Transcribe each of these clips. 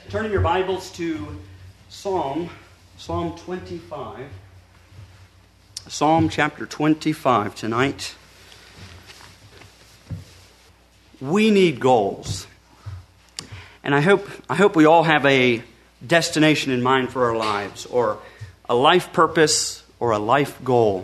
Turning your Bibles to Psalm 25. Psalm chapter 25 tonight. We need goals. And I hope we all have a destination in mind for our lives, or a life purpose, or a life goal.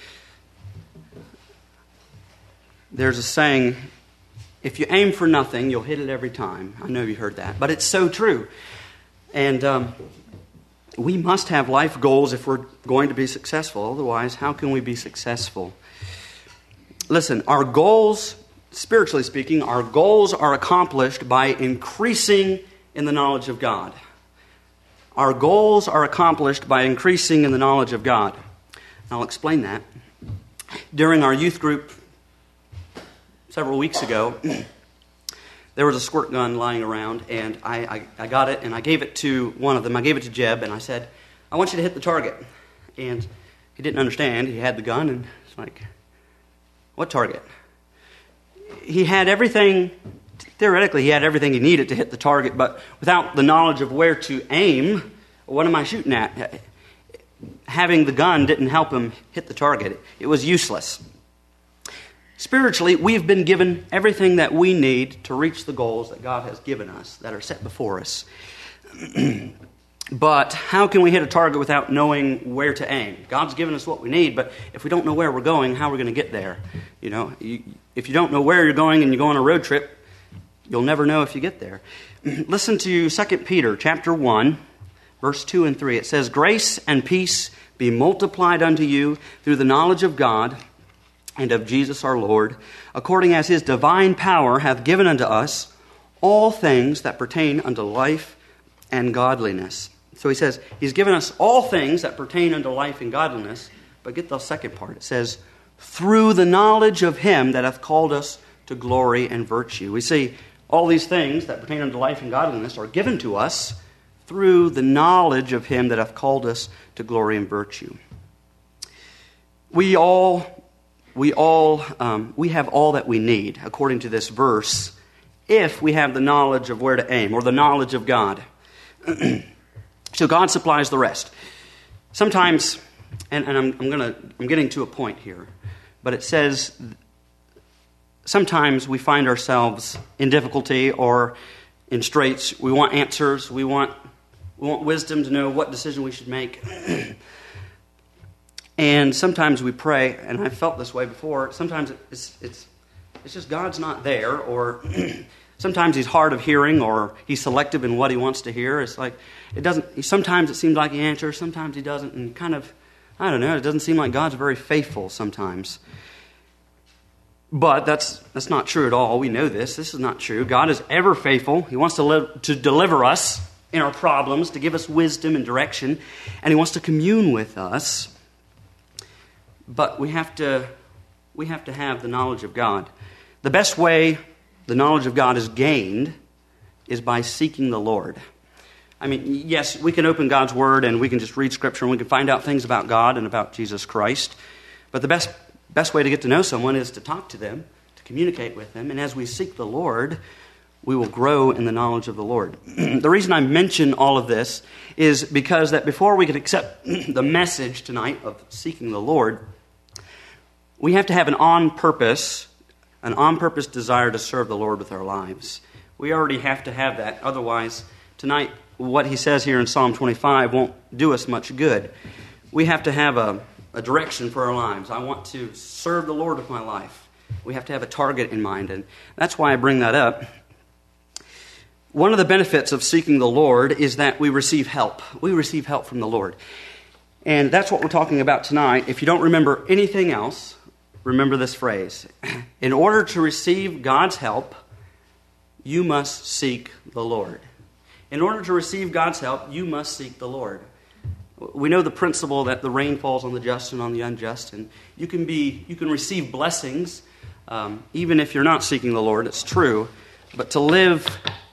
There's a saying, if you aim for nothing, you'll hit it every time. I know you heard that, but it's so true. And we must have life goals if we're going to be successful. Otherwise, how can we be successful? Listen, our goals, spiritually speaking, our goals are accomplished by increasing in the knowledge of God. Our goals are accomplished by increasing in the knowledge of God. And I'll explain that. During our youth group several weeks ago, there was a squirt gun lying around, and I got it, and I gave it to one of them. I gave it to Jeb, and I said, I want you to hit the target. And he didn't understand. He had the gun, and it's like, what target? He had everything, theoretically, he had everything he needed to hit the target, but without the knowledge of where to aim, what am I shooting at? Having the gun didn't help him hit the target. It was useless. Spiritually, we've been given everything that we need to reach the goals that God has given us, that are set before us. But how can we hit a target without knowing where to aim? God's given us what we need, but if we don't know where we're going, how are we going to get there? You know, if you don't know where you're going and you go on a road trip, you'll never know if you get there. Listen to 2 Peter chapter 1, verse 2 and 3. It says, "Grace and peace be multiplied unto you through the knowledge of God and of Jesus our Lord, according as his divine power hath given unto us all things that pertain unto life and godliness." So he says, he's given us all things that pertain unto life and godliness, but get the second part. It says, through the knowledge of him that hath called us to glory and virtue. We see all these things that pertain unto life and godliness are given to us through the knowledge of him that hath called us to glory and virtue. We have all that we need, according to this verse, if we have the knowledge of where to aim, or the knowledge of God. So God supplies the rest. Sometimes, and I'm getting to a point here, but it says sometimes we find ourselves in difficulty or in straits. We want answers. We want wisdom to know what decision we should make. And sometimes we pray, and I've felt this way before. Sometimes it's just God's not there, or sometimes he's hard of hearing, or he's selective in what he wants to hear. It's like it doesn't. Sometimes it seems like he answers, sometimes he doesn't, and kind of, I don't know. It doesn't seem like God's very faithful sometimes. But that's not true at all. We know this. This is not true. God is ever faithful. He wants to deliver us in our problems, to give us wisdom and direction, and he wants to commune with us. But we have to have the knowledge of God. The best way the knowledge of God is gained is by seeking the Lord. I mean, yes, we can open God's Word and we can just read Scripture and we can find out things about God and about Jesus Christ. But the best way to get to know someone is to talk to them, to communicate with them. And as we seek the Lord, we will grow in the knowledge of the Lord. The reason I mention all of this is because that before we can accept the message tonight of seeking the Lord, we have to have an on-purpose desire to serve the Lord with our lives. We already have to have that. Otherwise, tonight, what he says here in Psalm 25 won't do us much good. We have to have a direction for our lives. I want to serve the Lord with my life. We have to have a target in mind, and that's why I bring that up. One of the benefits of seeking the Lord is that we receive help. We receive help from the Lord. And that's what we're talking about tonight. If you don't remember anything else, remember this phrase. In order to receive God's help, you must seek the Lord. In order to receive God's help, you must seek the Lord. We know the principle that the rain falls on the just and on the unjust, and you can receive blessings even if you're not seeking the Lord. It's true, but to live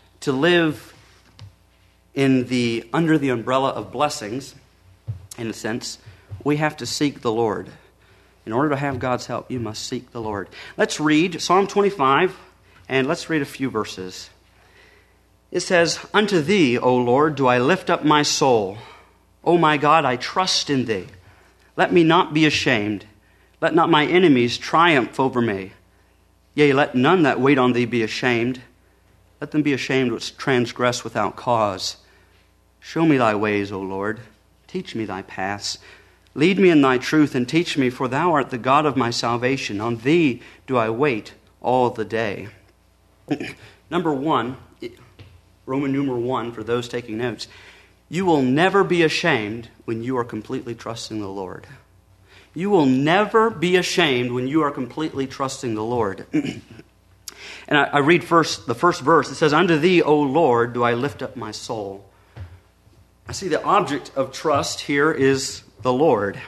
under the umbrella of blessings, in a sense, we have to seek the Lord. In order to have God's help, you must seek the Lord. Let's read Psalm 25, and let's read a few verses. It says, "Unto thee, O Lord, do I lift up my soul. O my God, I trust in thee. Let me not be ashamed. Let not my enemies triumph over me. Yea, let none that wait on thee be ashamed. Let them be ashamed which transgress without cause. Show me thy ways, O Lord. Teach me thy paths. Lead me in thy truth and teach me, for thou art the God of my salvation. On thee do I wait all the day." Number one, Roman numeral 1, for those taking notes, you will never be ashamed when you are completely trusting the Lord. You will never be ashamed when you are completely trusting the Lord. And I read first the first verse. It says, "Unto thee, O Lord, do I lift up my soul." I see the object of trust here is the Lord.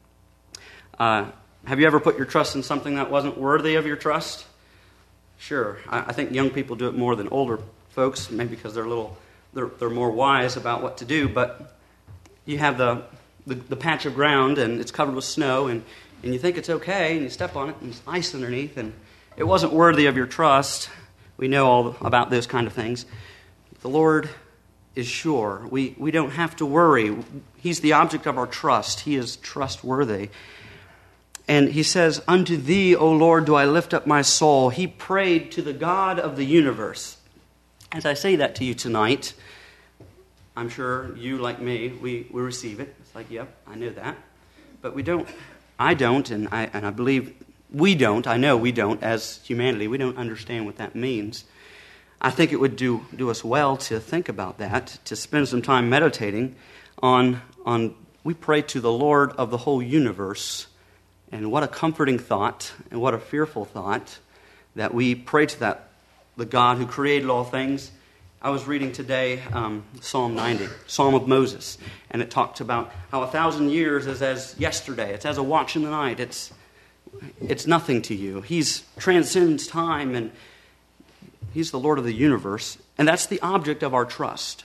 Have you ever put your trust in something that wasn't worthy of your trust? Sure. I think young people do it more than older folks, maybe because they're more wise about what to do. But you have the patch of ground and it's covered with snow, and you think it's okay, and you step on it and there's ice underneath, and it wasn't worthy of your trust. We know all about those kind of things. The Lord is sure. We don't have to worry. He's the object of our trust. He is trustworthy. And he says, "Unto thee, O Lord, do I lift up my soul." He prayed to the God of the universe. As I say that to you tonight, I'm sure you, like me, we receive it. It's like, yep, I know that. But we don't. I don't, and I believe we don't. I know we don't, as humanity. We don't understand what that means. I think it would do us well to think about that, to spend some time meditating on we pray to the Lord of the whole universe. And what a comforting thought, and what a fearful thought, that we pray to the God who created all things. I was reading today Psalm 90, Psalm of Moses, and it talked about how 1,000 years is as yesterday. It's as a watch in the night. It's nothing to you. He's transcends time, and He's the Lord of the universe, and that's the object of our trust.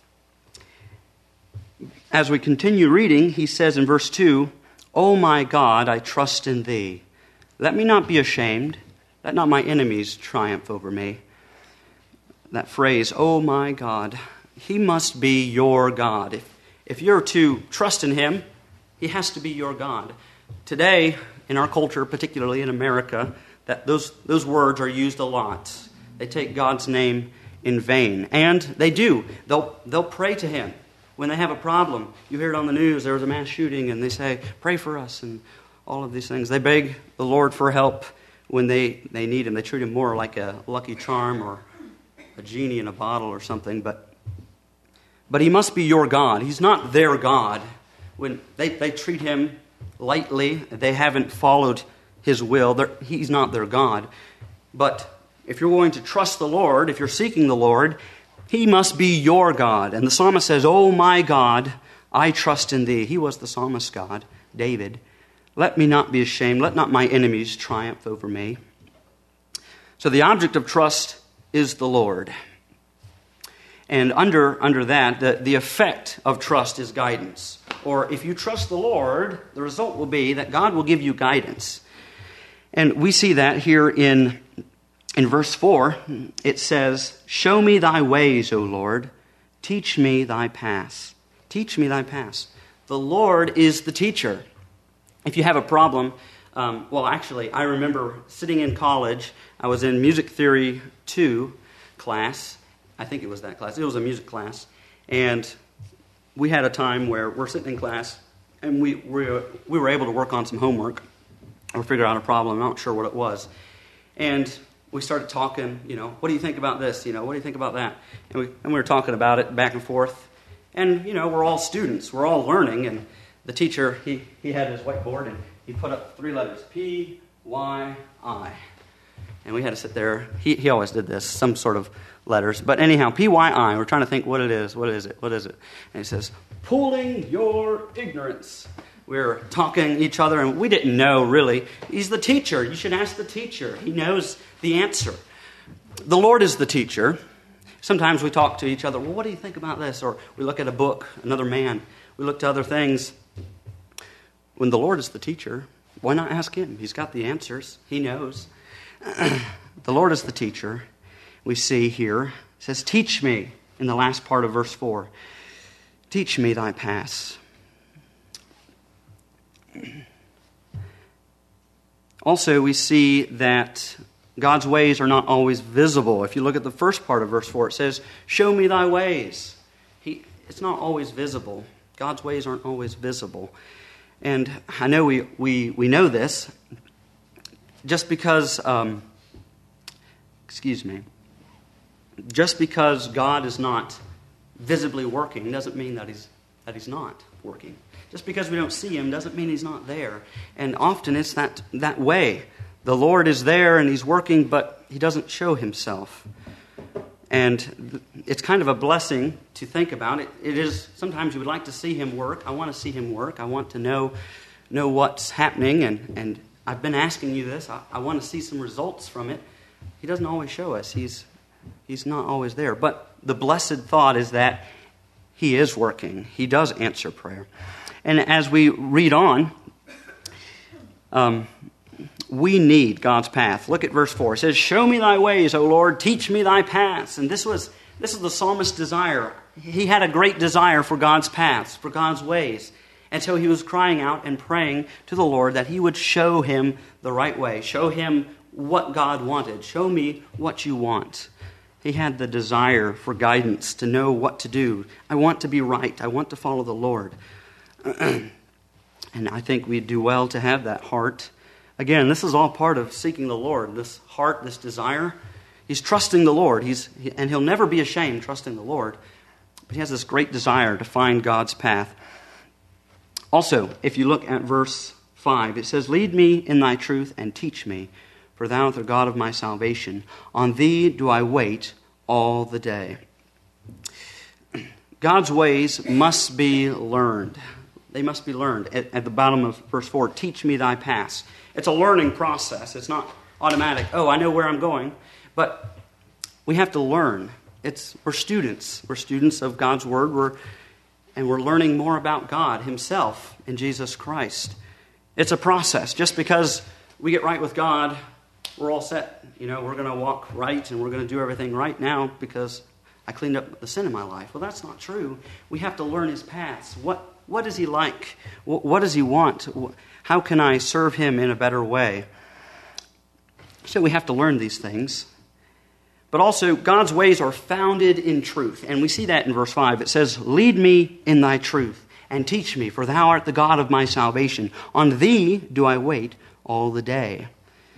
As we continue reading, he says in verse 2, "O my God, I trust in thee. Let me not be ashamed. Let not my enemies triumph over me." That phrase, "Oh my God," He must be your God. If you're to trust in Him, He has to be your God. Today, in our culture, particularly in America, that those words are used a lot. They take God's name in vain. And they do. They'll pray to Him when they have a problem. You hear it on the news, there was a mass shooting, and they say, "Pray for us," and all of these things. They beg the Lord for help when they need Him. They treat Him more like a lucky charm or a genie in a bottle or something. But He must be your God. He's not their God. When they treat Him lightly, they haven't followed His will. He's not their God. But if you're going to trust the Lord, if you're seeking the Lord, He must be your God. And the psalmist says, "Oh my God, I trust in thee." He was the psalmist's God, David. "Let me not be ashamed. Let not my enemies triumph over me." So the object of trust is the Lord. And under that, the effect of trust is guidance. Or if you trust the Lord, the result will be that God will give you guidance. And we see that here in verse 4. It says, "Show me thy ways, O Lord. Teach me thy paths." Teach me thy paths. The Lord is the teacher. If you have a problem, I remember sitting in college. I was in Music Theory 2 class. I think it was that class. It was a music class. And we had a time where we're sitting in class, and we were able to work on some homework or figure out a problem. I'm not sure what it was. And we started talking, what do you think about this? What do you think about that? And we were talking about it back and forth. And, we're all students. We're all learning. And the teacher, he had his whiteboard, and he put up 3 letters, P-Y-I. And we had to sit there. He always did this, some sort of letters. But anyhow, P-Y-I, we're trying to think what it is. What is it? And he says, "Pooling your ignorance." We were talking to each other, and we didn't know, really. He's the teacher. You should ask the teacher. He knows the answer. The Lord is the teacher. Sometimes we talk to each other, "Well, what do you think about this?" Or we look at a book, another man. We look to other things. When the Lord is the teacher, why not ask Him? He's got the answers. He knows. The Lord is the teacher. We see here, says, teach me, in the last part of verse 4. Teach me thy paths. Also, we see that God's ways are not always visible. If you look at the first part of verse 4, it says, show me thy ways. It's not always visible. God's ways aren't always visible. And I know we know this just because, just because God is not visibly working doesn't mean that he's not working. Just because we don't see him doesn't mean he's not there. And often it's that way. The Lord is there and he's working, but he doesn't show himself. And it's kind of a blessing to think about. It is, sometimes you would like to see him work. I want to see him work. I want to know what's happening. And I've been asking you this. I want to see some results from it. He doesn't always show us. He's not always there. But the blessed thought is that he is working. He does answer prayer. And as we read on, we need God's path. Look at verse 4. It says, show me thy ways, O Lord, teach me thy paths. And this is the psalmist's desire. He had a great desire for God's paths, for God's ways. And so he was crying out and praying to the Lord that he would show him the right way, show him what God wanted. Show me what you want. He had the desire for guidance, to know what to do. I want to be right. I want to follow the Lord. And I think we do well to have that heart. Again, this is all part of seeking the Lord. This heart, this desire. He's trusting the Lord. And he'll never be ashamed trusting the Lord. But he has this great desire to find God's path. Also, if you look at verse 5, it says, lead me in thy truth and teach me, for thou art the God of my salvation. On thee do I wait all the day. God's ways must be learned. They must be learned. At the bottom of verse 4, teach me thy paths. It's a learning process. It's not automatic. Oh, I know where I'm going. But we have to learn. We're students. We're students of God's Word. And we're learning more about God himself in Jesus Christ. It's a process. Just because we get right with God, we're all set. We're going to walk right and we're going to do everything right now because I cleaned up the sin in my life. Well, that's not true. We have to learn his paths. What is he like? What does he want? How can I serve him in a better way? So we have to learn these things. But also, God's ways are founded in truth. And we see that in verse 5. It says, lead me in thy truth and teach me, for thou art the God of my salvation. On thee do I wait all the day.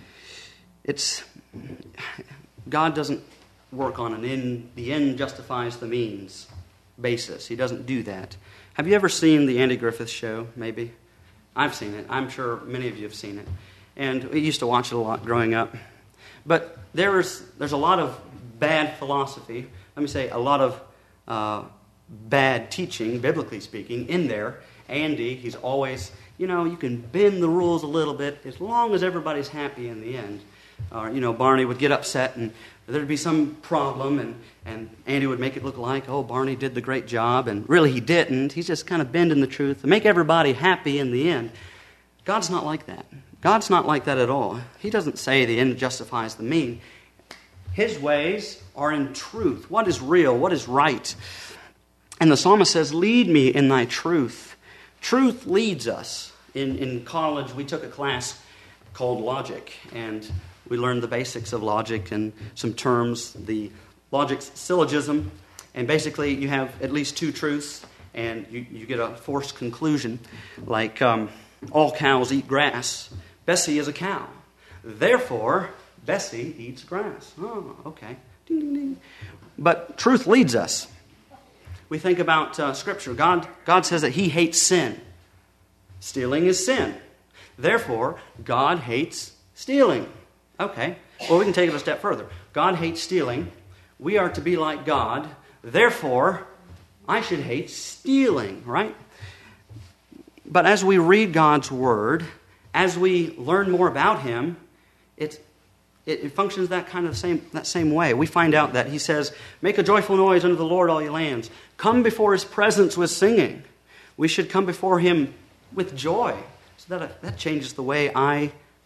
God doesn't work on the end justifies the means basis. He doesn't do that. Have you ever seen the Andy Griffith Show, maybe? I've seen it. I'm sure many of you have seen it. And we used to watch it a lot growing up. But there's a lot of bad philosophy, let me say a lot of bad teaching, biblically speaking, in there. Andy, he's always, you can bend the rules a little bit as long as everybody's happy in the end. Or, Barney would get upset and there'd be some problem and Andy would make it look like, oh, Barney did the great job, and really he didn't. He's just kind of bending the truth to make everybody happy in the end. God's not like that. God's not like that at all. He doesn't say the end justifies the mean. His ways are in truth. What is real? What is right? And the psalmist says, lead me in thy truth. Truth leads us. In college, we took a class called logic, and we learned the basics of logic and some terms, the logic's syllogism, and basically you have at least two truths, and you get a forced conclusion, like all cows eat grass. Bessie is a cow. Therefore, Bessie eats grass. Oh, okay. Ding, ding, ding. But truth leads us. We think about Scripture. God says that he hates sin. Stealing is sin. Therefore, God hates stealing. Okay. Well, we can take it a step further. God hates stealing. We are to be like God. Therefore, I should hate stealing, right? But as we read God's Word, as we learn more about him, it functions that same way. We find out that he says, make a joyful noise unto the Lord, all ye lands. Come before his presence with singing. We should come before him with joy. So that changes the way I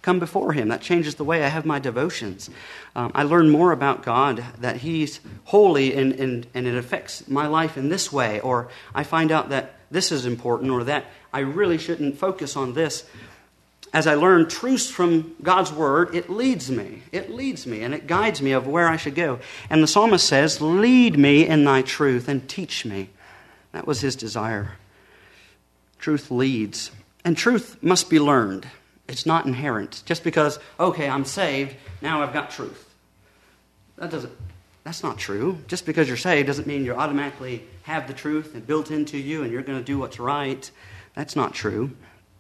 come before Him. That changes the way I have my devotions. I learn more about God, that He's holy and it affects my life in this way. Or I find out that this is important, or that I really shouldn't focus on this. As I learn truths from God's Word, it leads me. It leads me and it guides me of where I should go. And the psalmist says, lead me in thy truth and teach me. That was his desire. Truth leads. And truth must be learned. It's not inherent. Just because, okay, I'm saved, now I've got truth. That's not true. Just because you're saved doesn't mean you automatically have the truth and built into you and you're going to do what's right. That's not true.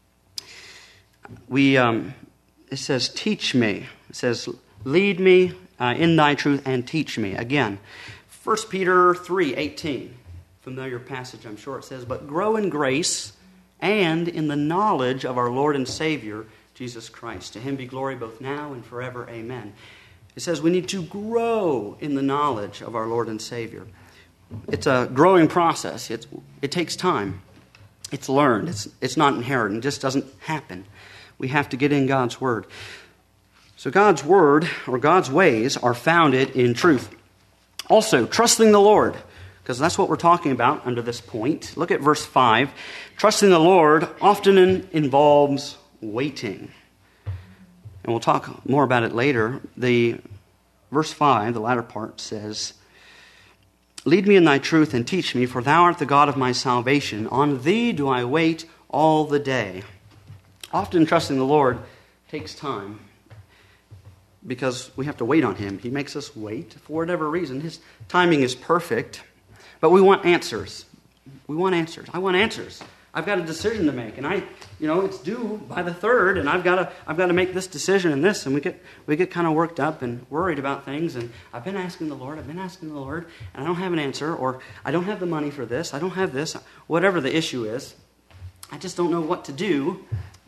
It says, teach me. It says, lead me in thy truth and teach me. Again, 1 Peter 3:18, familiar passage, I'm sure it says, but grow in grace and in the knowledge of our Lord and Savior, Jesus Christ. To Him be glory both now and forever. Amen. It says we need to grow in the knowledge of our Lord and Savior. It's a growing process. It takes time. It's learned. It's not inherent. It just doesn't happen. We have to get in God's Word. So God's Word, or God's ways, are founded in truth. Also, trusting the Lord, because that's what we're talking about under this point. Look at verse 5. Trusting the Lord often involves waiting. And we'll talk more about it later. Verse 5, the latter part, says, lead me in thy truth and teach me, for thou art the God of my salvation. On thee do I wait all the day. Often trusting the Lord takes time because we have to wait on Him. He makes us wait for whatever reason. His timing is perfect, but we want answers. We want answers. I want answers. I've got a decision to make, and it's due by the 3rd, and I've got to make this decision and this, and we get kind of worked up and worried about things. And I've been asking the Lord, and I don't have an answer, or I don't have the money for this. I don't have this. Whatever the issue is, I just don't know what to do.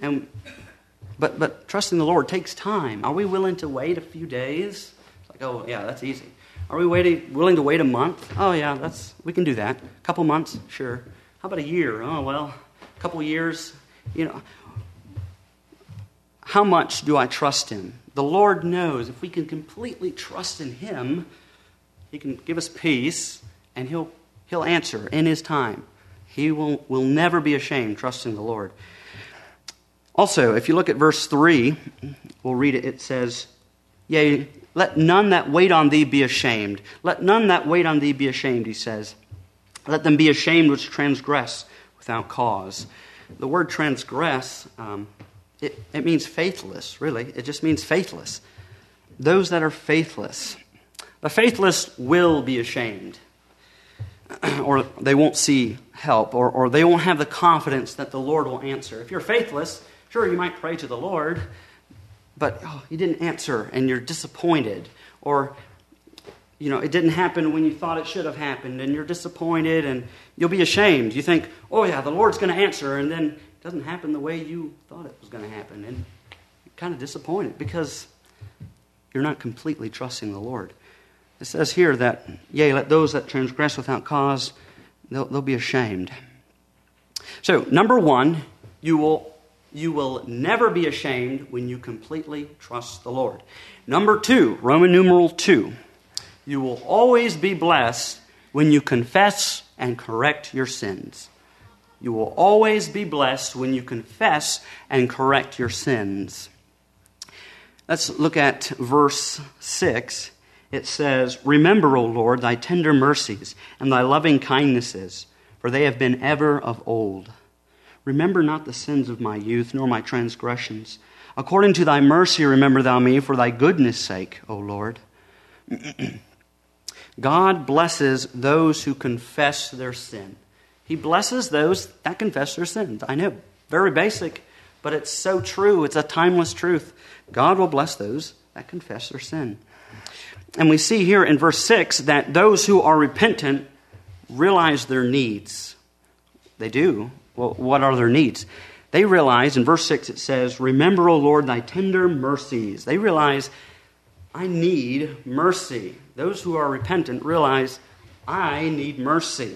But trusting the Lord takes time. Are we willing to wait a few days? It's like, oh yeah, that's easy. Are we willing to wait a month? Oh yeah, we can do that. A couple months, sure. How about a year? Oh well, a couple years. How much do I trust Him? The Lord knows if we can completely trust in Him, He can give us peace, and He'll answer in His time. He will never be ashamed trusting the Lord. Also, if you look at verse 3, we'll read it. It says, yea, let none that wait on thee be ashamed. Let none that wait on thee be ashamed, he says. Let them be ashamed which transgress without cause. The word transgress, it means faithless, really. It just means faithless. Those that are faithless. The faithless will be ashamed. Or they won't see help. Or they won't have the confidence that the Lord will answer. If you're faithless, sure, you might pray to the Lord, but He didn't answer and you're disappointed. Or, it didn't happen when you thought it should have happened and you're disappointed and you'll be ashamed. You think, oh yeah, the Lord's going to answer, and then it doesn't happen the way you thought it was going to happen. And you're kind of disappointed because you're not completely trusting the Lord. It says here that, yea, let those that transgress without cause, they'll be ashamed. So, number 1, you will never be ashamed when you completely trust the Lord. Number 2, Roman numeral 2, you will always be blessed when you confess and correct your sins. You will always be blessed when you confess and correct your sins. Let's look at verse 6. It says, remember, O Lord, thy tender mercies and thy loving kindnesses, for they have been ever of old. Remember not the sins of my youth, nor my transgressions. According to thy mercy remember thou me, for thy goodness' sake, O Lord. God blesses those who confess their sin. He blesses those that confess their sins. I know, very basic, but it's so true. It's a timeless truth. God will bless those that confess their sin. And we see here in verse 6 that those who are repentant realize their needs. They do. Well, what are their needs? They realize, in verse 6 it says, remember, O Lord, thy tender mercies. They realize, I need mercy. Those who are repentant realize, I need mercy.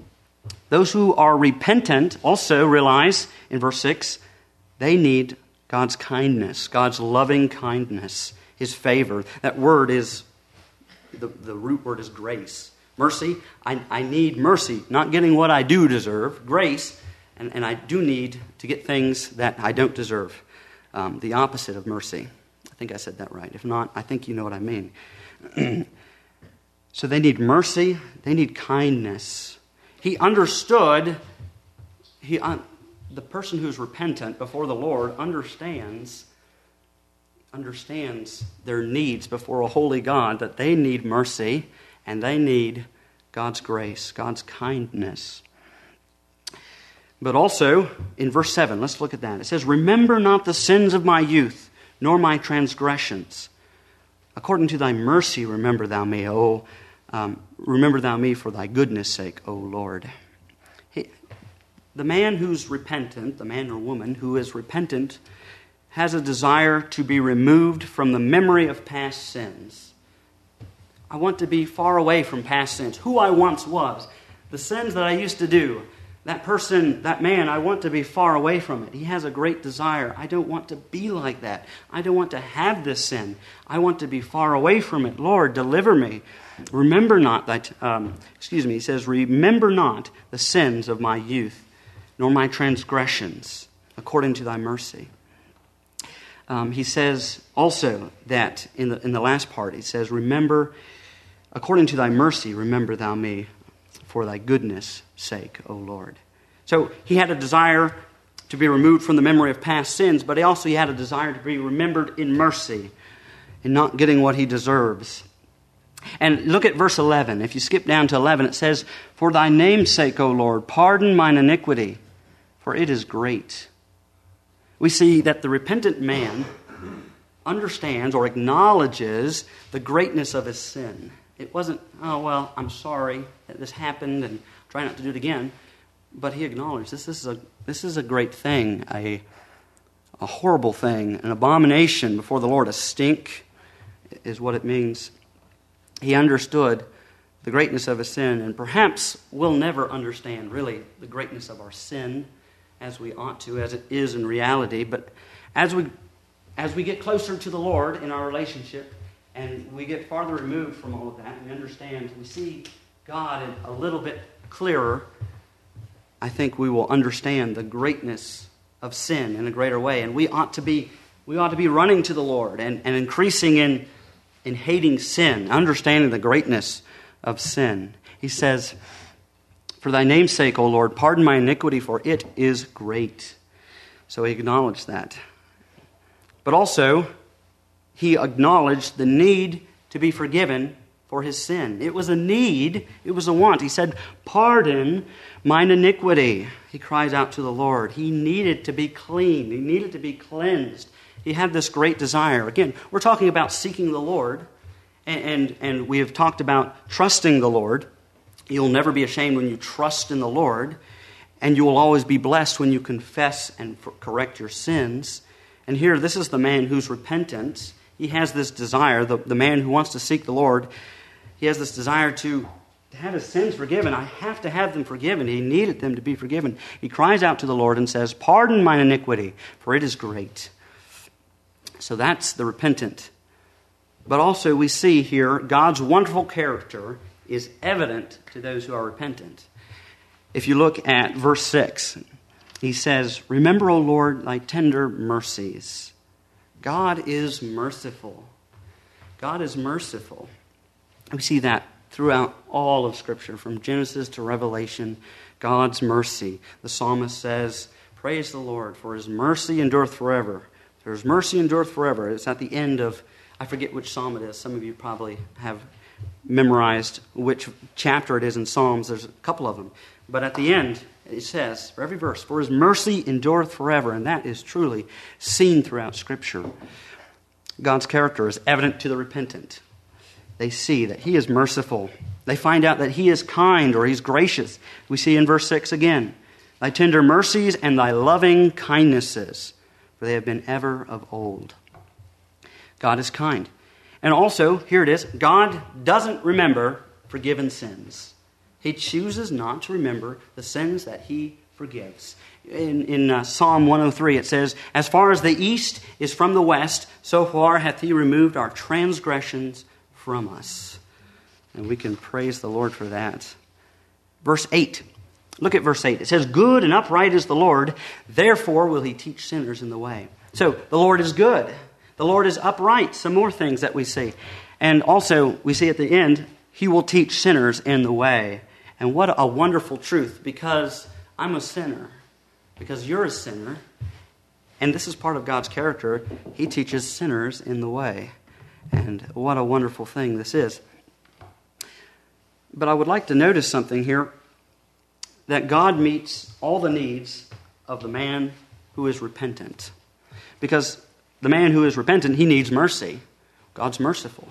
Those who are repentant also realize, in verse 6, they need God's kindness, God's loving kindness, His favor. That word is, the root word is grace. Mercy, I need mercy, not getting what I do deserve. Grace, and I do need to get things that I don't deserve. The opposite of mercy. I think I said that right. If not, I think you know what I mean. So they need mercy, they need kindness. He understood, the person who's repentant before the Lord understands their needs before a holy God, that they need mercy and they need God's grace, God's kindness. But also, in verse 7, let's look at that. It says, "Remember not the sins of my youth, nor my transgressions. According to thy mercy remember thou me, remember thou me for thy goodness' sake, O Lord." The man who's repentant, the man or woman who is repentant, has a desire to be removed from the memory of past sins. I want to be far away from past sins. Who I once was, the sins that I used to do, that person, that man, I want to be far away from it. He has a great desire. I don't want to be like that. I don't want to have this sin. I want to be far away from it. Lord, deliver me. Remember not he says, "Remember not the sins of my youth, nor my transgressions, according to thy mercy." He says also that in the last part, he says, "Remember, according to thy mercy, remember thou me for thy goodness' sake, O Lord." So he had a desire to be removed from the memory of past sins, but he also had a desire to be remembered in mercy, in not getting what he deserves. And look at verse 11. If you skip down to 11, it says, "For thy name's sake, O Lord, pardon mine iniquity, for it is great." We see that the repentant man understands or acknowledges the greatness of his sin. It wasn't, "Oh, well, I'm sorry that this happened and try not to do it again." But he acknowledged this is a great thing, a horrible thing, an abomination before the Lord. A stink is what it means. He understood the greatness of his sin, and perhaps we'll never understand really the greatness of our sin as we ought to, as it is in reality. But as we get closer to the Lord in our relationship, and we get farther removed from all of that, we see God a little bit clearer, I think we will understand the greatness of sin in a greater way. And we ought to be running to the Lord and increasing in hating sin, understanding the greatness of sin. He says, "For thy name's sake, O Lord, pardon my iniquity, for it is great." So he acknowledged that. But also, he acknowledged the need to be forgiven for his sin. It was a need. It was a want. He said, "Pardon mine iniquity." He cries out to the Lord. He needed to be clean. He needed to be cleansed. He had this great desire. Again, we're talking about seeking the Lord, and we have talked about trusting the Lord. You'll never be ashamed when you trust in the Lord, and you will always be blessed when you confess and correct your sins. And here, this is the man who's repentant. He has this desire, the man who wants to seek the Lord, he has this desire to have his sins forgiven. I have to have them forgiven. He needed them to be forgiven. He cries out to the Lord and says, "Pardon mine iniquity, for it is great." So that's the repentant. But also we see here God's wonderful character is evident to those who are repentant. If you look at verse 6, he says, "Remember, O Lord, thy tender mercies." God is merciful. God is merciful. We see that throughout all of Scripture, from Genesis to Revelation, God's mercy. The psalmist says, "Praise the Lord, for his mercy endureth forever." His mercy endureth forever. It's at the end of, I forget which psalm it is. Some of you probably have memorized which chapter it is in Psalms. There's a couple of them. But at the end, it says, for every verse, "For his mercy endureth forever." And that is truly seen throughout Scripture. God's character is evident to the repentant. They see that he is merciful. They find out that he is kind or he's gracious. We see in verse 6 again, "Thy tender mercies and thy loving kindnesses, for they have been ever of old." God is kind. And also, here it is, God doesn't remember forgiven sins. He chooses not to remember the sins that he forgives. In Psalm 103 it says, "As far as the east is from the west, so far hath he removed our transgressions from us." And we can praise the Lord for that. Verse 8. Look at verse 8. It says, "Good and upright is the Lord, therefore will he teach sinners in the way." So the Lord is good. The Lord is upright. Some more things that we see. And also we see at the end, he will teach sinners in the way. And what a wonderful truth, because I'm a sinner. Because you're a sinner, and this is part of God's character, he teaches sinners in the way. And what a wonderful thing this is. But I would like to notice something here, that God meets all the needs of the man who is repentant. Because the man who is repentant, he needs mercy. God's merciful.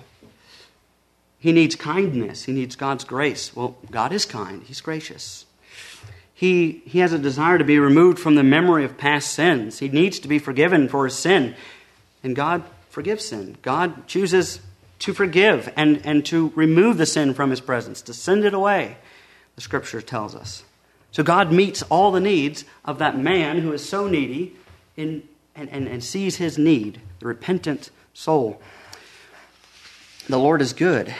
He needs kindness. He needs God's grace. Well, God is kind. He's gracious. He has a desire to be removed from the memory of past sins. He needs to be forgiven for his sin. And God forgives sin. God chooses to forgive and to remove the sin from his presence, to send it away, the Scripture tells us. So God meets all the needs of that man who is so needy and sees his need, the repentant soul. The Lord is good.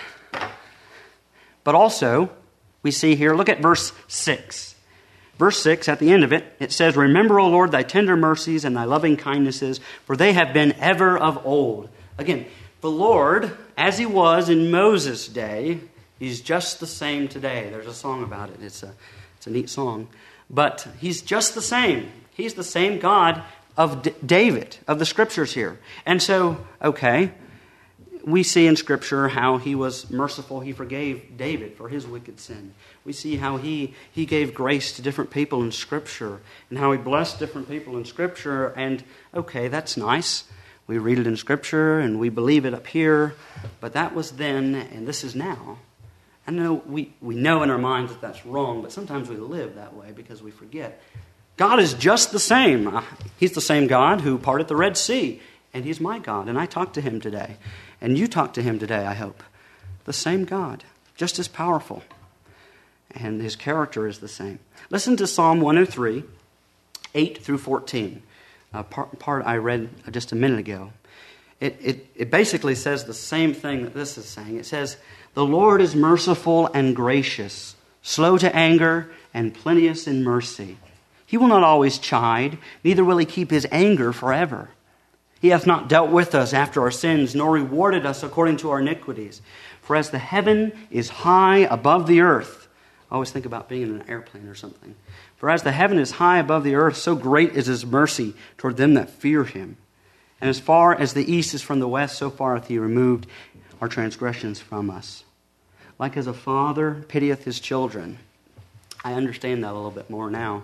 But also, we see here, look at verse 6. Verse 6, at the end of it, it says, "Remember, O Lord, thy tender mercies and thy loving kindnesses, for they have been ever of old." Again, the Lord, as he was in Moses' day, he's just the same today. There's a song about it. It's a neat song. But he's just the same. He's the same God of David, of the Scriptures here. And so, okay, we see in Scripture how he was merciful. He forgave David for his wicked sin. We see how he gave grace to different people in Scripture and how he blessed different people in Scripture. And okay, that's nice. We read it in Scripture and we believe it up here. But that was then and this is now. I know we know in our minds that that's wrong, but sometimes we live that way because we forget. God is just the same. He's the same God who parted the Red Sea. And he's my God. And I talked to him today. And you talk to him today, I hope. The same God, just as powerful. And his character is the same. Listen to Psalm 103, 8 through 14. Part I read just a minute ago. It basically says the same thing that this is saying. It says, "The Lord is merciful and gracious, slow to anger and plenteous in mercy. He will not always chide, neither will he keep his anger forever. He hath not dealt with us after our sins, nor rewarded us according to our iniquities. For as the heaven is high above the earth," I always think about being in an airplane or something. "For as the heaven is high above the earth, so great is his mercy toward them that fear him. And as far as the east is from the west, so far hath he removed our transgressions from us." Like as a father pitieth his children. I understand that a little bit more now.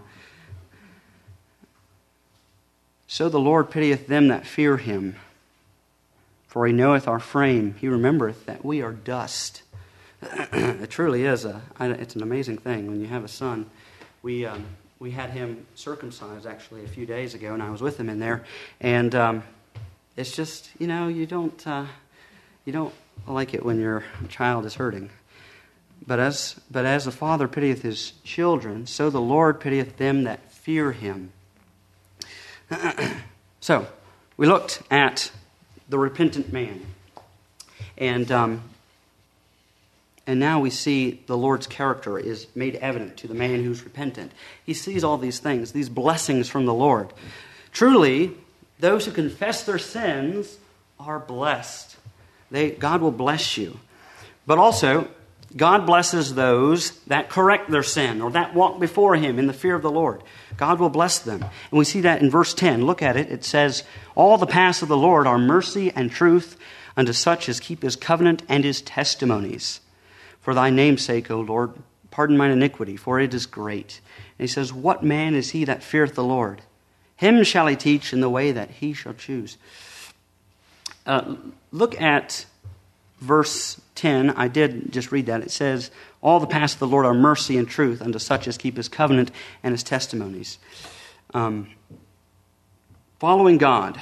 "So the Lord pitieth them that fear him. For he knoweth our frame. He remembereth that we are dust." It truly is. It's an amazing thing when you have a son. We had him circumcised actually a few days ago, and I was with him in there. And it's just, you don't like it when your child is hurting. But as the Father pitieth his children, so the Lord pitieth them that fear him. So, we looked at the repentant man. And now we see the Lord's character is made evident to the man who's repentant. He sees all these things, these blessings from the Lord. Truly, those who confess their sins are blessed. God will bless you. But also, God blesses those that correct their sin or that walk before him in the fear of the Lord. God will bless them. And we see that in verse 10. Look at it. It says, "All the paths of the Lord are mercy and truth unto such as keep his covenant and his testimonies. For thy name's sake, O Lord, pardon mine iniquity, for it is great." And he says, "What man is he that feareth the Lord? Him shall he teach in the way that he shall choose." Look at verse 10. I did just read that. It says, "All the paths of the Lord are mercy and truth unto such as keep his covenant and his testimonies." Following God,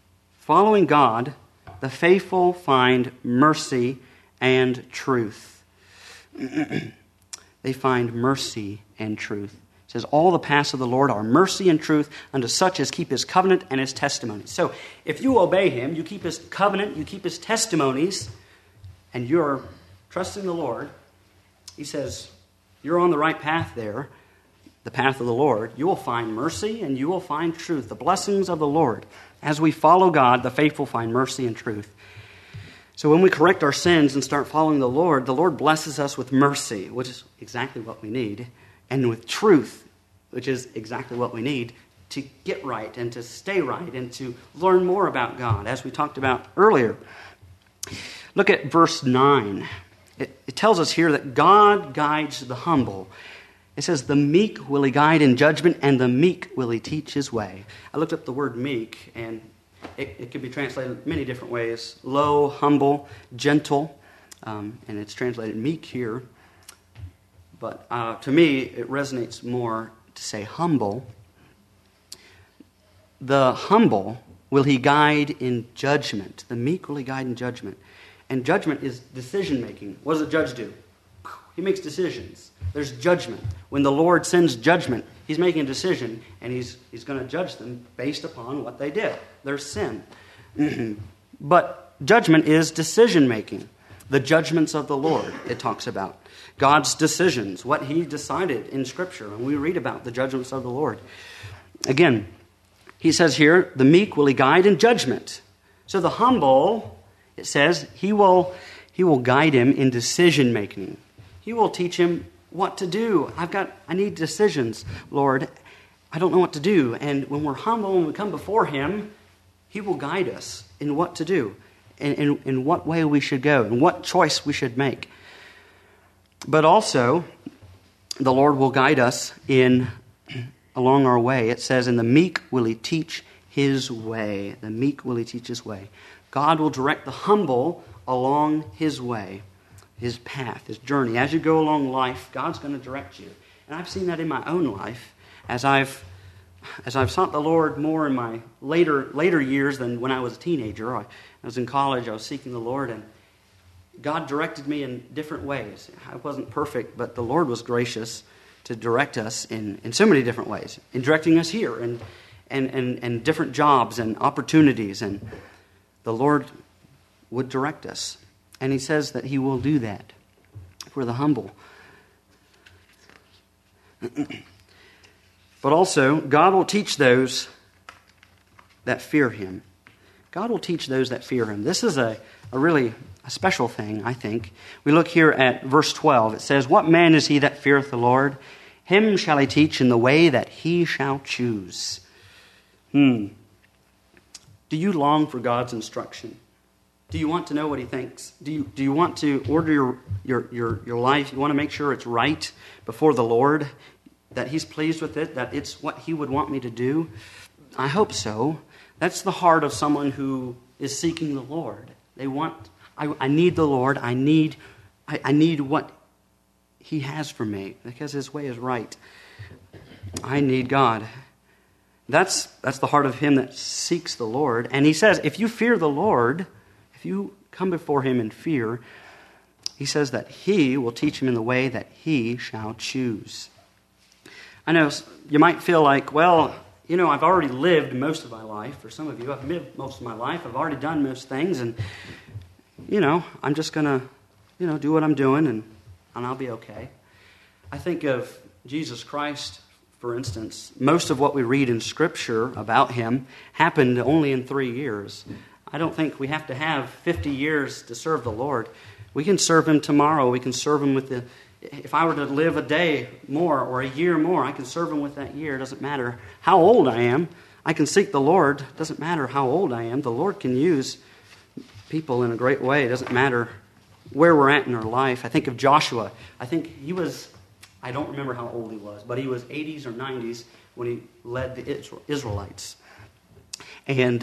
the faithful find mercy and truth. They find mercy and truth. It says, all the paths of the Lord are mercy and truth unto such as keep his covenant and his testimonies. So if you obey him, you keep his covenant, you keep his testimonies, and you're trusting the Lord, he says, you're on the right path there, the path of the Lord. You will find mercy and you will find truth, the blessings of the Lord. As we follow God, the faithful find mercy and truth. So when we correct our sins and start following the Lord blesses us with mercy, which is exactly what we need, and with truth, which is exactly what we need to get right and to stay right and to learn more about God, as we talked about earlier. Look at verse 9. It tells us here that God guides the humble. It says, the meek will he guide in judgment, and the meek will he teach his way. I looked up the word meek, and it can be translated many different ways. Low, humble, gentle, and it's translated meek here. But to me, it resonates more to say humble. The humble will he guide in judgment. The meek will he guide in judgment. And judgment is decision-making. What does a judge do? He makes decisions. There's judgment. When the Lord sends judgment, he's making a decision, and he's going to judge them based upon what they did, their sin. But judgment is decision-making. The judgments of the Lord, it talks about. God's decisions, what he decided in Scripture. And we read about the judgments of the Lord. Again, he says here, the meek will he guide in judgment. So the humble, it says, he will guide him in decision-making. He will teach him what to do. I need decisions, Lord. I don't know what to do. And when we're humble, when we come before him, he will guide us in what to do, in what way we should go, and what choice we should make. But also, the Lord will guide us along our way. It says, in the meek will he teach his way. The meek will he teach his way. God will direct the humble along his way, his path, his journey. As you go along life, God's going to direct you. And I've seen that in my own life as I've sought the Lord more in my later years than when I was a teenager. I was in college, I was seeking the Lord, and God directed me in different ways. I wasn't perfect, but the Lord was gracious to direct us in so many different ways, in directing us here and different jobs and opportunities. And the Lord would direct us. And he says that he will do that for the humble. But also, God will teach those that fear him. God will teach those that fear him. This is a really special thing, I think. We look here at verse 12. It says, what man is he that feareth the Lord? Him shall he teach in the way that he shall choose. Do you long for God's instruction? Do you want to know what he thinks? Do you want to order your life? You want to make sure it's right before the Lord, that he's pleased with it, that it's what he would want me to do? I hope so. That's the heart of someone who is seeking the Lord. I need the Lord. I need what he has for me, because his way is right. I need God. That's the heart of him that seeks the Lord. And he says, if you fear the Lord, if you come before him in fear, he says that he will teach him in the way that he shall choose. I know you might feel like, well, I've already lived most of my life. For some of you, I've lived most of my life. I've already done most things. And, I'm just going to, do what I'm doing and I'll be okay. I think of Jesus Christ, for instance. Most of what we read in Scripture about him happened only in 3 years. I don't think we have to have 50 years to serve the Lord. We can serve him tomorrow. We can serve him if I were to live a day more or a year more, I can serve him with that year. It doesn't matter how old I am. I can seek the Lord. It doesn't matter how old I am. The Lord can use people in a great way. It doesn't matter where we're at in our life. I think of Joshua. I think I don't remember how old he was, but he was 80s or 90s when he led the Israelites. And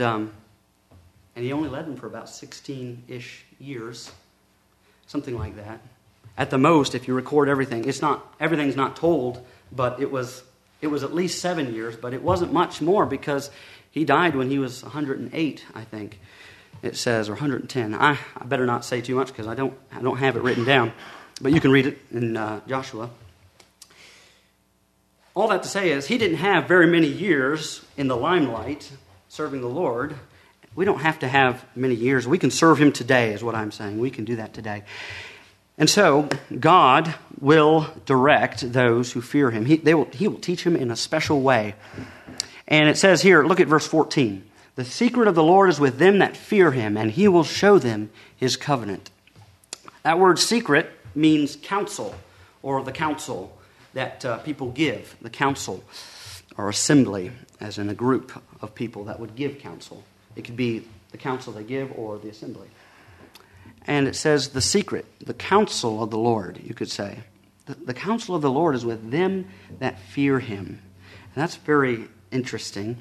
he only led them for about 16-ish years, something like that. At the most, if you record everything, everything's not told, but it was at least 7 years, but it wasn't much more because he died when he was 108, I think it says, or 110. I better not say too much because I don't have it written down, but you can read it in Joshua. all that to say is he didn't have very many years in the limelight serving the Lord. We don't have to have many years. We can serve him today is what I'm saying. We can do that today. And so God will direct those who fear him. He will teach him in a special way. And it says here, look at verse 14. The secret of the Lord is with them that fear him, and he will show them his covenant. That word secret means counsel, or the counsel that people give, the counsel or assembly, as in a group of people that would give counsel. It could be the counsel they give or the assembly. And it says the secret, the counsel of the Lord, you could say. The counsel of the Lord is with them that fear him. And that's very interesting.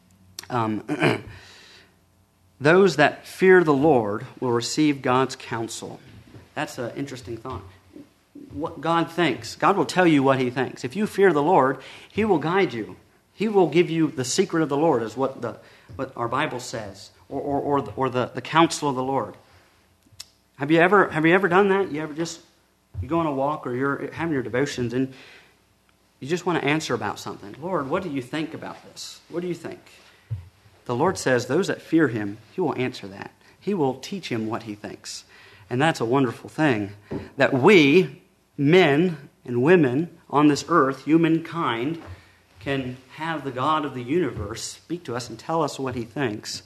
Those that fear the Lord will receive God's counsel. That's an interesting thought. What God thinks. God will tell you what he thinks. If you fear the Lord, he will guide you. He will give you the secret of the Lord, is what our Bible says, or the counsel of the Lord. Have you ever done that? You go on a walk, or you're having your devotions, and you just want to answer about something. Lord, what do you think about this? What do you think? The Lord says those that fear him, he will answer that. He will teach him what he thinks. And that's a wonderful thing, that we, men and women on this earth, humankind, can have the God of the universe speak to us and tell us what he thinks.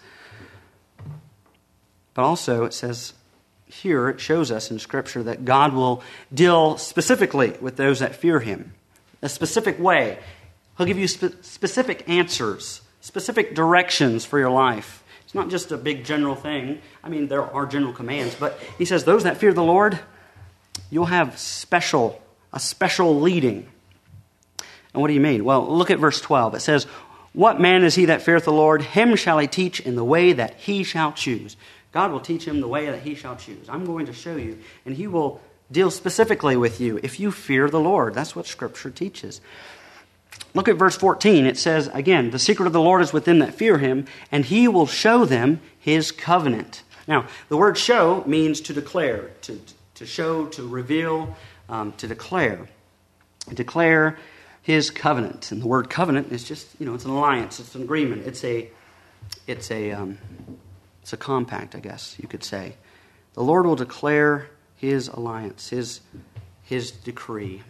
But also it says here, it shows us in Scripture that God will deal specifically with those that fear him. A specific way. He'll give you specific answers, specific directions for your life. It's not just a big general thing. I mean, there are general commands, but he says those that fear the Lord, you'll have a special leading. And what do you mean? Well, look at verse 12. It says, what man is he that feareth the Lord? Him shall he teach in the way that he shall choose. God will teach him the way that he shall choose. I'm going to show you, and he will deal specifically with you if you fear the Lord. That's what Scripture teaches. Look at verse 14. It says, again, the secret of the Lord is with them that fear him, and he will show them his covenant. Now, the word show means to declare, to show, to reveal, to declare. Declare his covenant. And the word covenant is just, it's an alliance, it's an agreement, it's a compact, I guess you could say. The Lord will declare his alliance, his decree.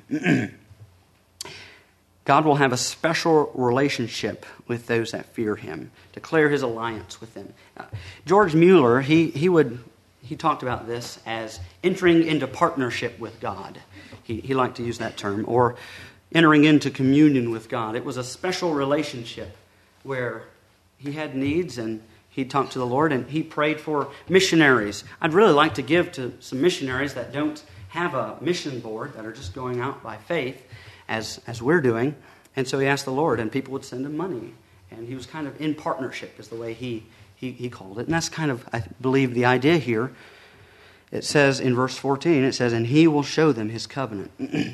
God will have a special relationship with those that fear him, declare his alliance with them. George Mueller, he talked about this as entering into partnership with God. He liked to use that term, or entering into communion with God. It was a special relationship where he had needs and he talked to the Lord and he prayed for missionaries. I'd really like to give to some missionaries that don't have a mission board, that are just going out by faith, as we're doing. And so he asked the Lord, and people would send him money. And he was kind of in partnership, is the way he called it. And that's kind of, I believe, the idea here. It says in verse 14, it says, and he will show them his covenant.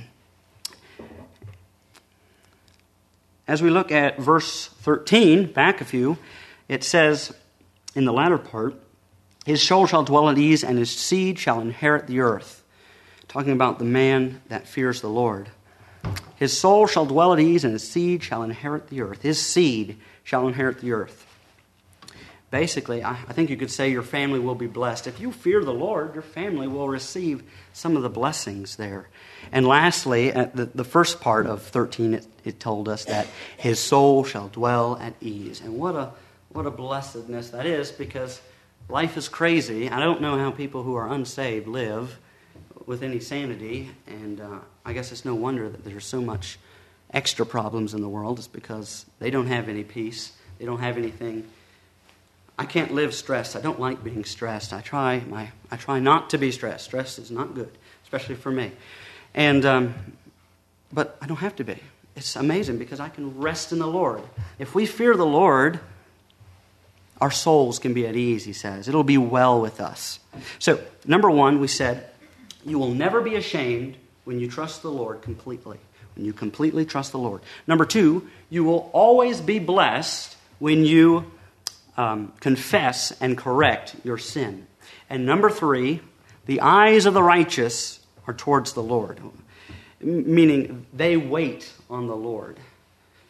As we look at verse 13, back a few, it says in the latter part, his soul shall dwell at ease, and his seed shall inherit the earth. Talking about the man that fears the Lord. His soul shall dwell at ease, and his seed shall inherit the earth. His seed shall inherit the earth. Basically, I think you could say your family will be blessed. If you fear the Lord, your family will receive some of the blessings there. And lastly, at the first part of 13, it told us that his soul shall dwell at ease. And what a blessedness that is, because life is crazy. I don't know how people who are unsaved live with any sanity, and I guess it's no wonder that there's so much extra problems in the world. It's because they don't have any peace. They don't have anything. I can't live stressed. I don't like being stressed. I try not to be stressed. Stress is not good, especially for me. And but I don't have to be. It's amazing because I can rest in the Lord. If we fear the Lord, our souls can be at ease, he says. It'll be well with us. So, number one, we said, you will never be ashamed when you trust the Lord completely. When you completely trust the Lord. Number two, you will always be blessed when you confess and correct your sin. And number three, the eyes of the righteous are towards the Lord. Meaning they wait on the Lord.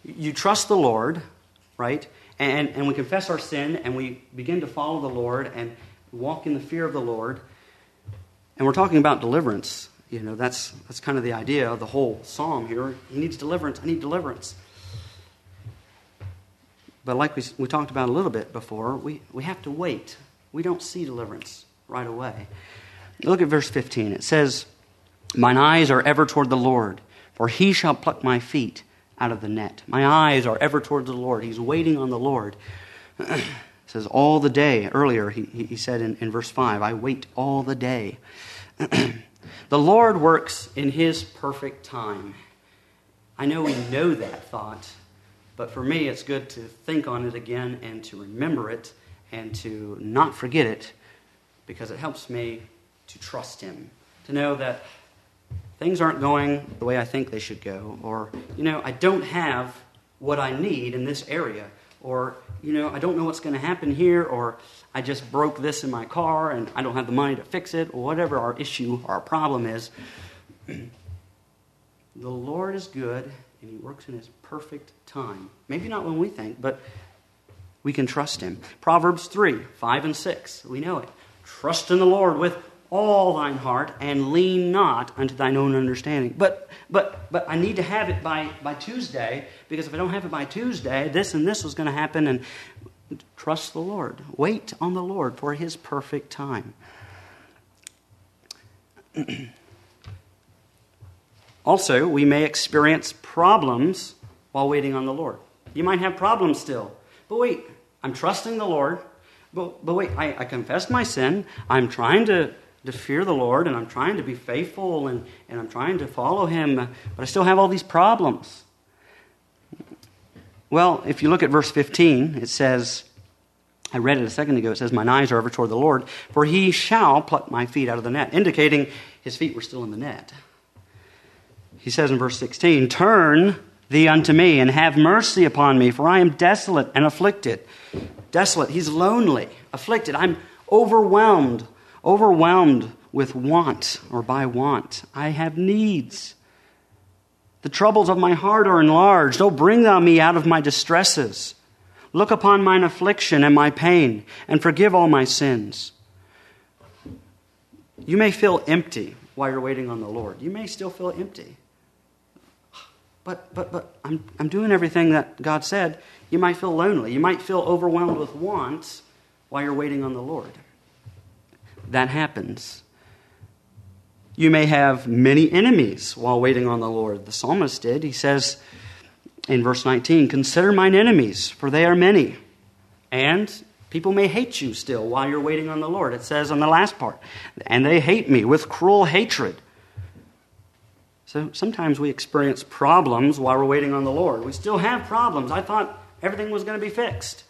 You trust the Lord, right? And we confess our sin, and we begin to follow the Lord and walk in the fear of the Lord. And we're talking about deliverance. That's kind of the idea of the whole psalm here. He needs deliverance. I need deliverance. But like we talked about a little bit before, we have to wait. We don't see deliverance right away. Look at verse 15. It says, "Mine eyes are ever toward the Lord, for he shall pluck my feet out of the net." My eyes are ever toward the Lord. He's waiting on the Lord. It says all the day. Earlier he said in verse 5, "I wait all the day." The Lord works in his perfect time. I know we know that thought, but for me it's good to think on it again and to remember it and to not forget it, because it helps me to trust him, to know that things aren't going the way I think they should go, or, I don't have what I need in this area, or, I don't know what's going to happen here, or I just broke this in my car and I don't have the money to fix it, or whatever our issue or our problem is. The Lord is good, and he works in his perfect time. Maybe not when we think, but we can trust him. Proverbs 3, 5 and 6, we know it. "Trust in the Lord with all thine heart, and lean not unto thine own understanding." But I need to have it by Tuesday, because if I don't have it by Tuesday, this and this was going to happen. And trust the Lord. Wait on the Lord for his perfect time. Also, we may experience problems while waiting on the Lord. You might have problems still. But wait, I'm trusting the Lord. But wait, I confessed my sin. I'm trying to fear the Lord, and I'm trying to be faithful, and I'm trying to follow him, but I still have all these problems. Well, if you look at verse 15, it says, I read it a second ago, it says, "Mine eyes are ever toward the Lord, for he shall pluck my feet out of the net," indicating his feet were still in the net. He says in verse 16, "Turn thee unto me, and have mercy upon me, for I am desolate and afflicted." Desolate, he's lonely, afflicted. I'm overwhelmed with want, or by want. I have needs. The troubles of my heart are enlarged. Oh, bring thou me out of my distresses. Look upon mine affliction and my pain, and forgive all my sins. You may feel empty while you're waiting on the Lord. You may still feel empty. But I'm doing everything that God said. You might feel lonely. You might feel overwhelmed with wants while you're waiting on the Lord. That happens. You may have many enemies while waiting on the Lord. The psalmist did. He says in verse 19, "Consider mine enemies, for they are many." And people may hate you still while you're waiting on the Lord. It says on the last part, "And they hate me with cruel hatred." So sometimes we experience problems while we're waiting on the Lord. We still have problems. I thought everything was going to be fixed.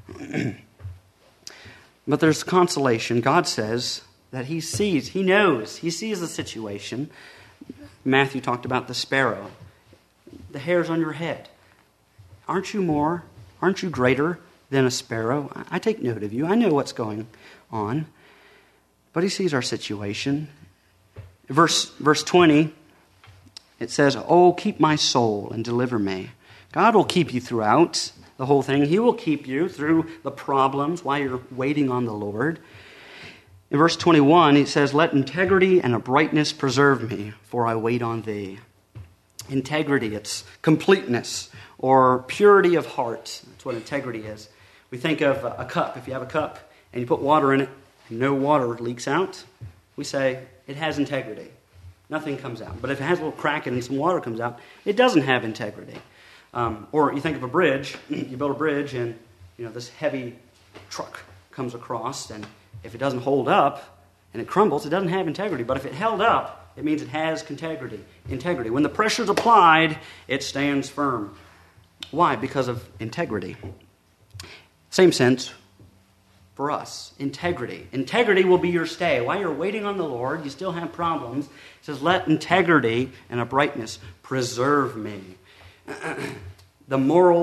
But there's consolation. God says that he sees, he knows, he sees the situation. Matthew talked about the sparrow, the hairs on your head. Aren't you greater than a sparrow? I take note of you. I know what's going on. But he sees our situation. Verse 20, it says, "Oh, keep my soul and deliver me." God will keep you throughout the whole thing. He will keep you through the problems while you're waiting on the Lord. In verse 21, he says, "Let integrity and uprightness preserve me, for I wait on thee." Integrity, it's completeness or purity of heart. That's what integrity is. We think of a cup. If you have a cup and you put water in it and no water leaks out, we say it has integrity. Nothing comes out. But if it has a little crack and some water comes out, it doesn't have integrity. Or you think of a bridge. You build a bridge, and this heavy truck comes across, and if it doesn't hold up and it crumbles, it doesn't have integrity. But if it held up, it means it has integrity. When the pressure's applied, it stands firm. Why? Because of integrity. Same sense for us. Integrity. Integrity will be your stay. While you're waiting on the Lord, you still have problems. It says, "Let integrity and uprightness preserve me." The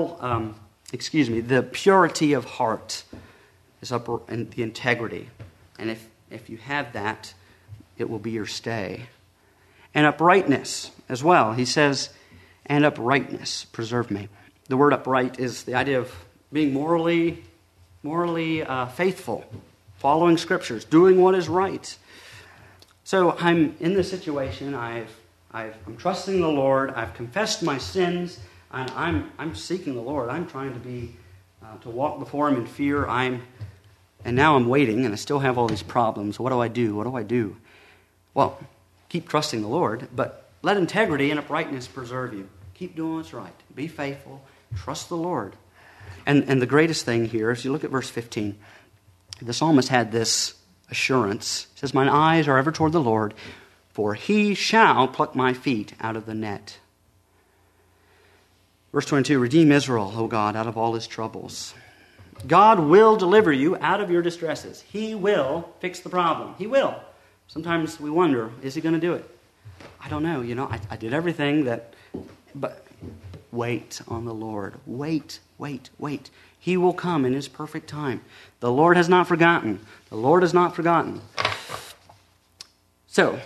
the purity of heart is up in the integrity. And if you have that, it will be your stay. And uprightness as well. He says, "And uprightness preserve me." The word upright is the idea of being morally faithful, following Scriptures, doing what is right. So I'm in this situation. I'm trusting the Lord. I've confessed my sins. I'm seeking the Lord. I'm trying to walk before Him in fear. And now I'm waiting, and I still have all these problems. What do I do? What do I do? Well, keep trusting the Lord, but let integrity and uprightness preserve you. Keep doing what's right. Be faithful. Trust the Lord. And the greatest thing here, as you look at verse 15, the psalmist had this assurance. He says, "Mine eyes are ever toward the Lord, for He shall pluck my feet out of the net." Verse 22, "Redeem Israel, O God, out of all his troubles." God will deliver you out of your distresses. He will fix the problem. He will. Sometimes we wonder, is He going to do it? I don't know. I did everything but wait on the Lord. Wait. He will come in His perfect time. The Lord has not forgotten. The Lord has not forgotten. So,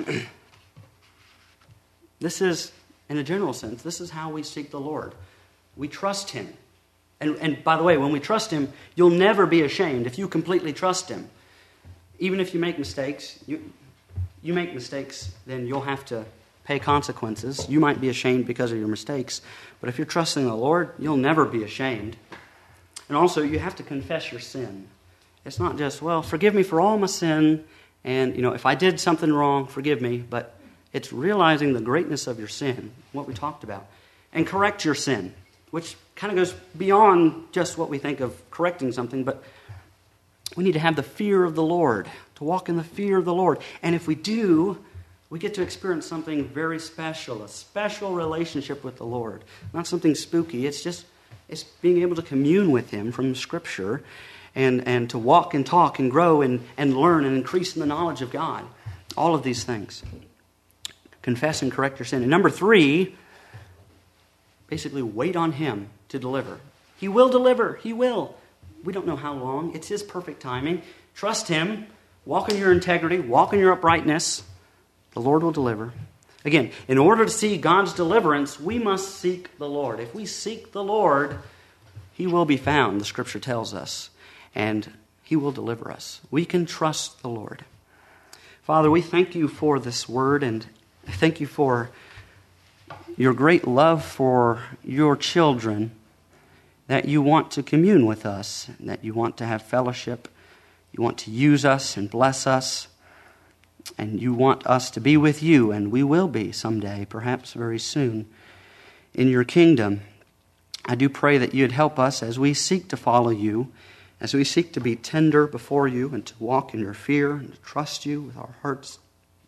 this is, in a general sense, this is how we seek the Lord. We trust Him. And by the way, when we trust Him, you'll never be ashamed if you completely trust Him. Even if you make mistakes, you make mistakes, then you'll have to pay consequences. You might be ashamed because of your mistakes, but if you're trusting the Lord, you'll never be ashamed. And also, you have to confess your sin. It's not just, well, forgive me for all my sin, and if I did something wrong, forgive me, but it's realizing the greatness of your sin, what we talked about, and correct your sin, which kind of goes beyond just what we think of correcting something, but we need to have the fear of the Lord, to walk in the fear of the Lord. And if we do, we get to experience something very special, a special relationship with the Lord. Not something spooky. It's being able to commune with Him from Scripture and to walk and talk and grow and learn and increase in the knowledge of God. All of these things. Confess and correct your sin. And number 3, basically wait on Him to deliver. He will deliver. He will. We don't know how long. It's His perfect timing. Trust Him. Walk in your integrity. Walk in your uprightness. The Lord will deliver. Again, in order to see God's deliverance, we must seek the Lord. If we seek the Lord, He will be found, the Scripture tells us, and He will deliver us. We can trust the Lord. Father, we thank You for this word, and thank You for Your great love for Your children, that You want to commune with us, and that You want to have fellowship. You want to use us and bless us. And You want us to be with You, and we will be someday, perhaps very soon, in Your kingdom. I do pray that You'd help us as we seek to follow You, as we seek to be tender before You and to walk in Your fear and to trust You with our hearts.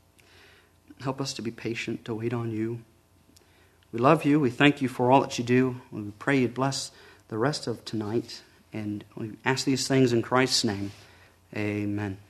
Help us to be patient, to wait on You. We love You. We thank You for all that You do. We pray You'd bless the rest of tonight, and we ask these things in Christ's name. Amen.